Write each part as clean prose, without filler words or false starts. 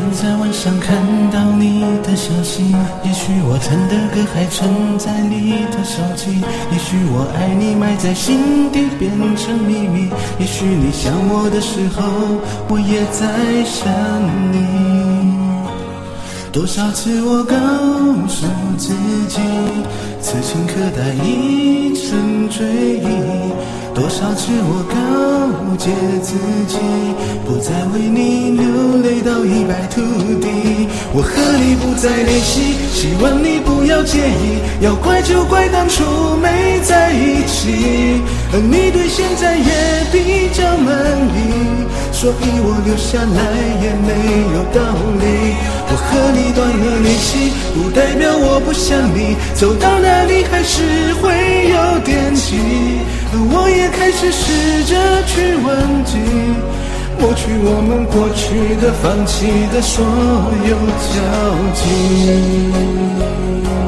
能在晚上看到你的消息，也许我唱的歌还存在你的手机，也许我爱你埋在心底变成秘密，也许你想我的时候，我也在想你。多少次我告诉自己，此情可待已成追忆，多少次我告诫自己，不再为你流泪到一败涂地。我和你不再联系，希望你不要介意，要怪就怪当初没在一起，而你对现在也比较满意，所以我留下来也没有道理。我和你断了联系，不代表我不想你，走到哪里还是会有惦记，而我也开始试着去忘记，抹去我们过去的、放弃的所有交集。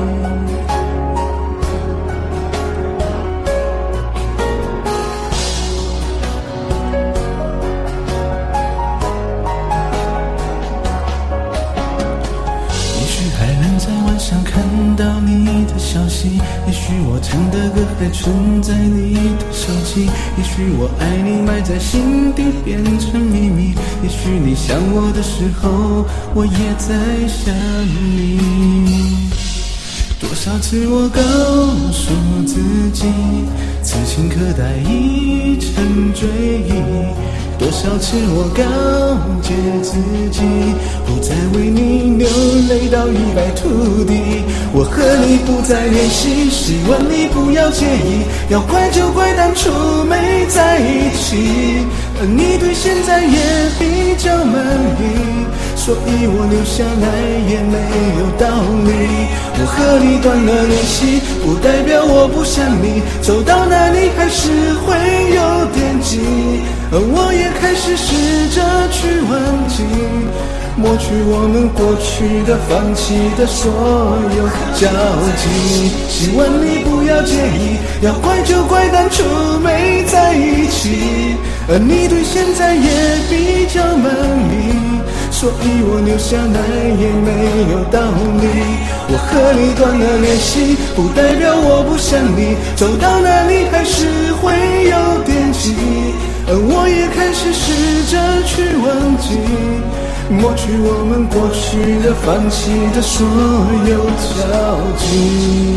想看到你的消息，也许我唱的歌还存在你的手机，也许我爱你埋在心底变成秘密，也许你想我的时候，我也在想你。多少次我告诉自己，此情可待已成追忆，多少次我告诫自己，不再为你流泪到一败涂地。我和你不再联系，希望你不要介意，要怪就怪当初没在一起，而你对现在也比较满意，所以我留下来也没有道理。我和你断了联系，不代表我不想你，走到哪里还是会有惦记，而我也开始试着去忘记，抹去我们过去的、放弃的所有交集。希望你不要介意，要怪就怪当初没在一起，而你对现在也比较满意，所以我留下来也没有道理。我和你断了联系，不代表我不想你，走到哪里还是会有惦记，而我也开始试着去忘记，抹去我们过去的、放弃的所有交集。